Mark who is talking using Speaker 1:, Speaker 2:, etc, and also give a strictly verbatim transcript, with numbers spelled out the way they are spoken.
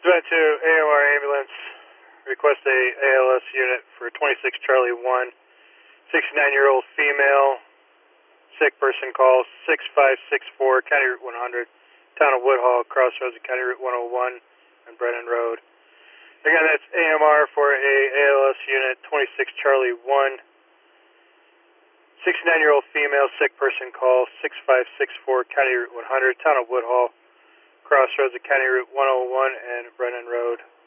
Speaker 1: Dispatch to A O R ambulance. Request a A L S unit for twenty-six Charlie one. sixty-nine-year-old female. Sick person call six five six four, County Route one hundred. Town of Woodhall, crossroads of County Route one oh one and Brennan Road. Again, that's A M R for a A L S unit, twenty-six Charlie one. sixty-nine-year-old female, sick person call six five six four, County Route one hundred. Town of Woodhall, crossroads of County Route one oh one and Brennan Road.